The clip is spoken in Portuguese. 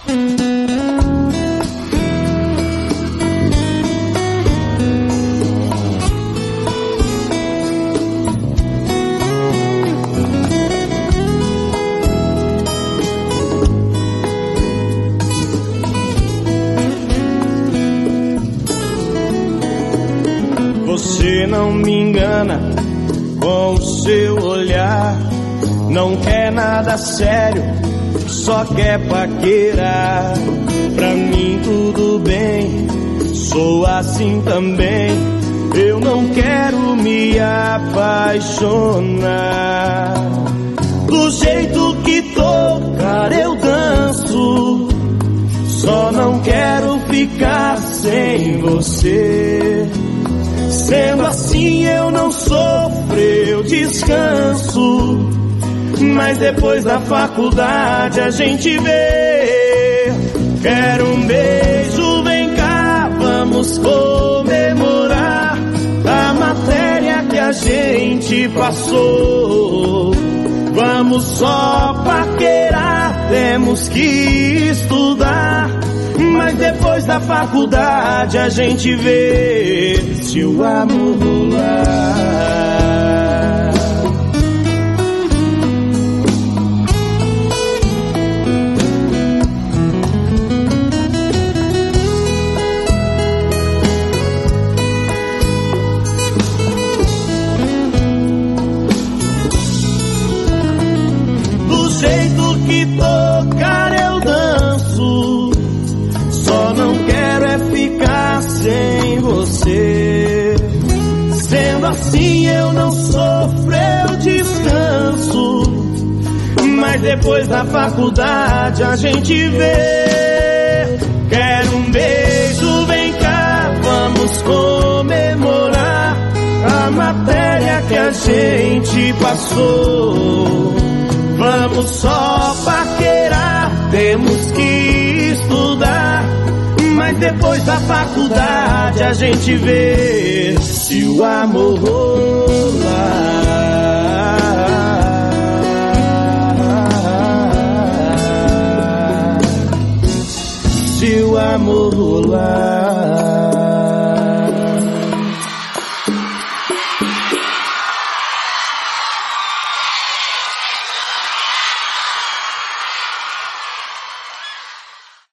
Você não me engana com o seu olhar, não quer nada sério, só quer paquerar. Pra mim tudo bem, sou assim também, eu não quero me apaixonar. Do jeito que tocar eu danço, só não quero ficar sem você. Sendo assim eu não sofro, eu descanso. Mas depois da faculdade a gente vê. Quero um beijo, vem cá, vamos comemorar a matéria que a gente passou. Vamos só paquerar, temos que estudar. Mas depois da faculdade a gente vê se o amor rolar. Do jeito que tocar eu danço, só não quero é ficar sem você. Sendo assim eu não sofro, eu descanso. Mas depois da faculdade a gente vê. Quero um beijo, vem cá, vamos comemorar a matéria que a gente passou. Vamos só paquerar, temos que estudar. Mas depois da faculdade a gente vê se o amor